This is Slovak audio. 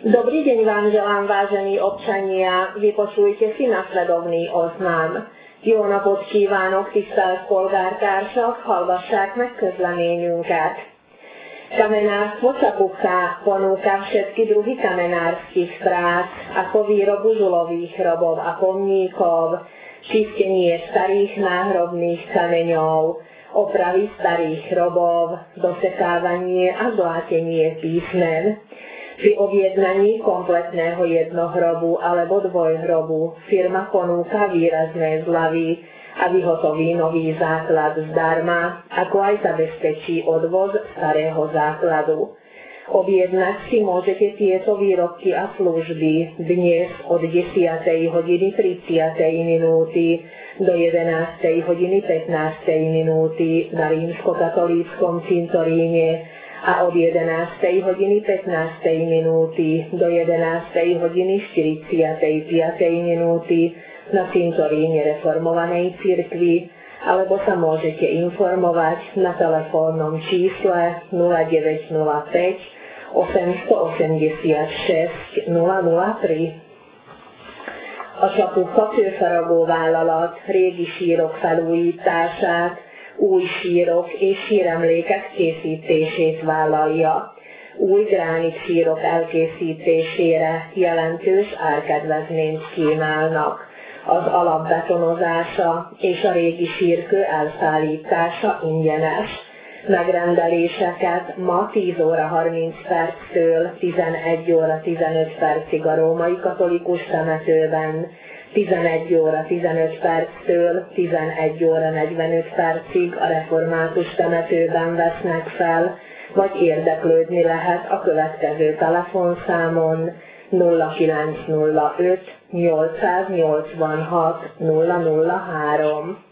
Dobrý deň vám želám, vážení občania, vypočujte si nasledovný oznam. Jó napot kívánok, tisztelt polgártársak, hallgassák meg közleményünket. Kamenárstvo sa ponúka všetky druhy kamenárskych prác, ako výrobu žulových hrobov a pomníkov, čistenie starých náhrobných kameňov, opravy starých hrobov, dosekávanie a zlátenie písmen. Pri objednaní kompletného jednohrobu alebo dvojhrobu firma ponúka výrazné zľavy a vyhotoví nový základ zdarma, ako aj zabezpečí odvoz starého základu. Objednať si môžete tieto výrobky a služby dnes od 10:30 do 11:15 na rímskokatolíckom cintoríne a od 11:15 do 11:45 na cintoríne Reformovanej cirkvi, alebo sa môžete informovať na telefónnom čísle 0905 886 003. A Csapukka kőfaragó vállalat régi sírok felújítását, új sírok és síremlékek készítését vállalja. Új gránit sírok elkészítésére jelentős árkedvezményt kínálnak. Az alapbetonozása és a régi sírkő elszállítása ingyenes. Megrendeléseket ma 10:30-től 11:15 a római katolikus temetőben, 11:15-től 11:45 a református temetőben vesznek fel, vagy érdeklődni lehet a következő telefonszámon 0905 886 003.